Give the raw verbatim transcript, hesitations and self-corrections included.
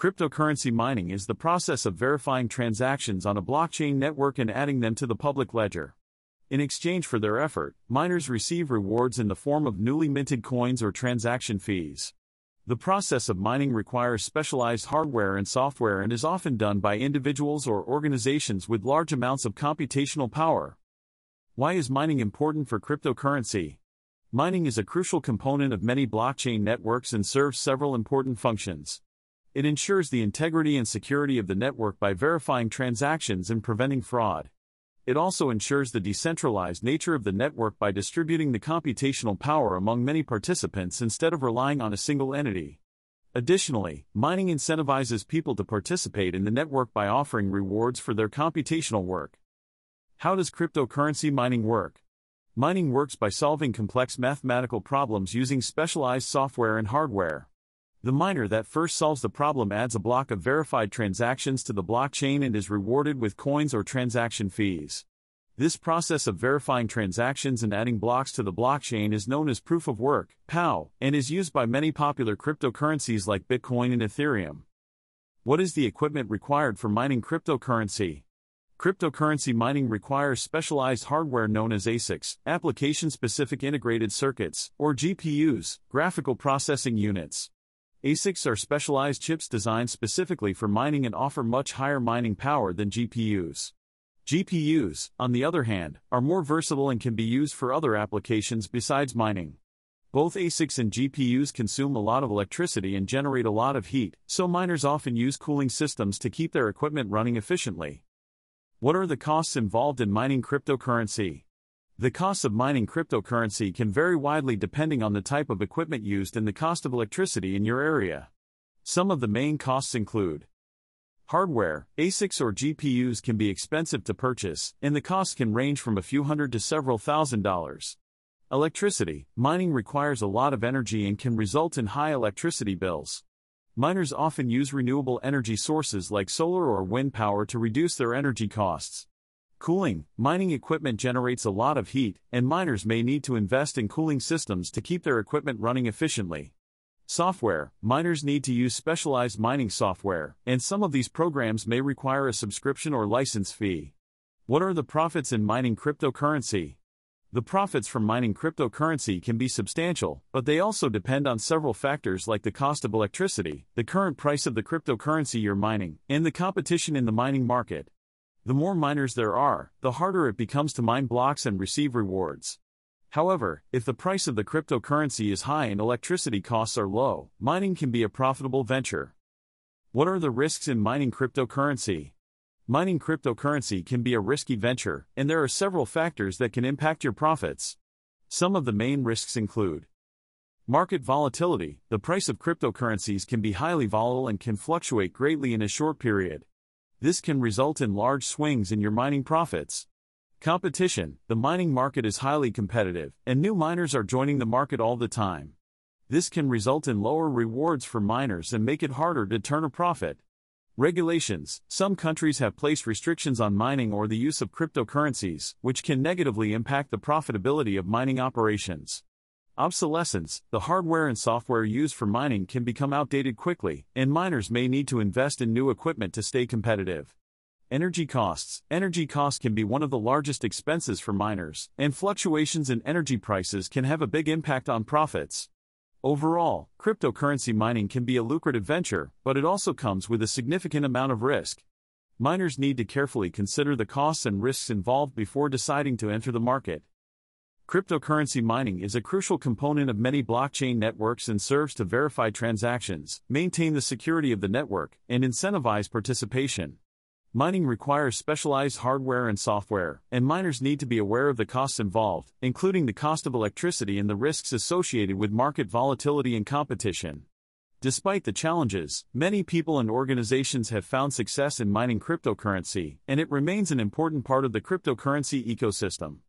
Cryptocurrency mining is the process of verifying transactions on a blockchain network and adding them to the public ledger. In exchange for their effort, miners receive rewards in the form of newly minted coins or transaction fees. The process of mining requires specialized hardware and software and is often done by individuals or organizations with large amounts of computational power. Why is mining important for cryptocurrency? Mining is a crucial component of many blockchain networks and serves several important functions. It ensures the integrity and security of the network by verifying transactions and preventing fraud. It also ensures the decentralized nature of the network by distributing the computational power among many participants instead of relying on a single entity. Additionally, mining incentivizes people to participate in the network by offering rewards for their computational work. How does cryptocurrency mining work? Mining works by solving complex mathematical problems using specialized software and hardware. The miner that first solves the problem adds a block of verified transactions to the blockchain and is rewarded with coins or transaction fees. This process of verifying transactions and adding blocks to the blockchain is known as proof of work, P O W, and is used by many popular cryptocurrencies like Bitcoin and Ethereum. What is the equipment required for mining cryptocurrency? Cryptocurrency mining requires specialized hardware known as A S I Cs, application-specific integrated circuits, or G P Us, graphical processing units. A S I Cs are specialized chips designed specifically for mining and offer much higher mining power than G P Us. G P Us, on the other hand, are more versatile and can be used for other applications besides mining. Both A S I Cs and G P Us consume a lot of electricity and generate a lot of heat, so miners often use cooling systems to keep their equipment running efficiently. What are the costs involved in mining cryptocurrency? The costs of mining cryptocurrency can vary widely depending on the type of equipment used and the cost of electricity in your area. Some of the main costs include hardware. A S I Cs or G P Us can be expensive to purchase, and the cost can range from a few hundred to several thousand dollars. Electricity. Mining requires a lot of energy and can result in high electricity bills. Miners often use renewable energy sources like solar or wind power to reduce their energy costs. Cooling. Mining equipment generates a lot of heat, and miners may need to invest in cooling systems to keep their equipment running efficiently. Software. Miners need to use specialized mining software, and some of these programs may require a subscription or license fee. What are the profits in mining cryptocurrency? The profits from mining cryptocurrency can be substantial, but they also depend on several factors like the cost of electricity, the current price of the cryptocurrency you're mining, and the competition in the mining market. The more miners there are, the harder it becomes to mine blocks and receive rewards. However, if the price of the cryptocurrency is high and electricity costs are low, mining can be a profitable venture. What are the risks in mining cryptocurrency? Mining cryptocurrency can be a risky venture, and there are several factors that can impact your profits. Some of the main risks include market volatility. The price of cryptocurrencies can be highly volatile and can fluctuate greatly in a short period. This can result in large swings in your mining profits. Competition. The mining market is highly competitive, and new miners are joining the market all the time. This can result in lower rewards for miners and make it harder to turn a profit. Regulations. Some countries have placed restrictions on mining or the use of cryptocurrencies, which can negatively impact the profitability of mining operations. Obsolescence. The hardware and software used for mining can become outdated quickly, and miners may need to invest in new equipment to stay competitive. Energy costs. Energy costs can be one of the largest expenses for miners, and fluctuations in energy prices can have a big impact on profits. Overall, cryptocurrency mining can be a lucrative venture, but it also comes with a significant amount of risk. Miners need to carefully consider the costs and risks involved before deciding to enter the market. Cryptocurrency mining is a crucial component of many blockchain networks and serves to verify transactions, maintain the security of the network, and incentivize participation. Mining requires specialized hardware and software, and miners need to be aware of the costs involved, including the cost of electricity and the risks associated with market volatility and competition. Despite the challenges, many people and organizations have found success in mining cryptocurrency, and it remains an important part of the cryptocurrency ecosystem.